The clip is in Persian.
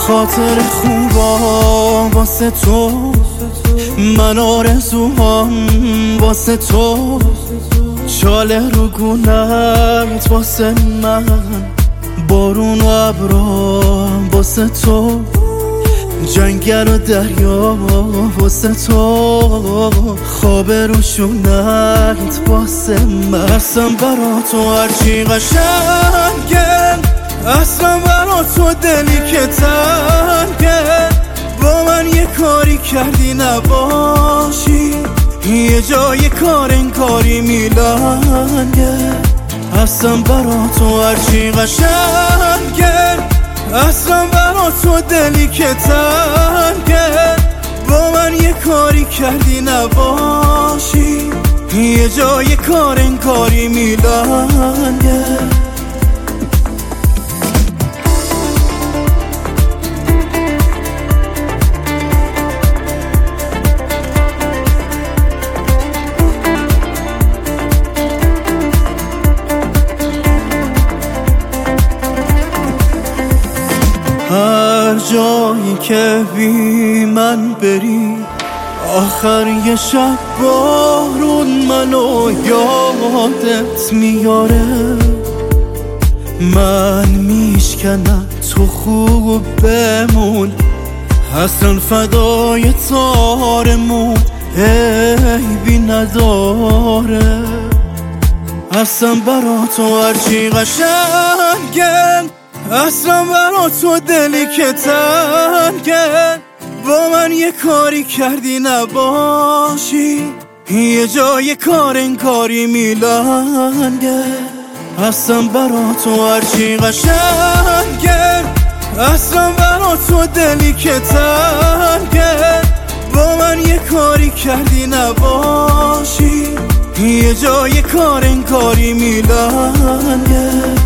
خاطر خوبا واسه تو، من آرزوهام واسه تو، چاله رو گونت واسه من، بارون و ابرام واسه تو، جنگل و دریا واسه تو، خواب روشونت واسه من. اصلا برا تو هرچی قشنگه، اصلا برا تو دلی که تنگه، با من یه کاری کردی نباشی، یه جای کار انکاری میلنگه. اصلا برا تو هرچی قشنگه، اصلا برا تو دلی که تنگه، با من یه کاری کردی نباشی، یه جای کار انکاری میلنگه. هر جایی که بی من بری، آخر یه شب بارون منو یادت میاره، من میشکنم تو خوب بمون، اصلا فدای تارمون عیبی نداره. اصلا برا تو هرچی قشنگه، اصلا برا تو دلی که تنگه، با من یه کاری کردی نباشی، یه جای کار انکاری میلنگه. اصلا برا تو هرچی قشنگه، اصلا برا تو دلی که تنگه، با من یه کاری کردی نباشی، یه جای کار انکاری میلنگه.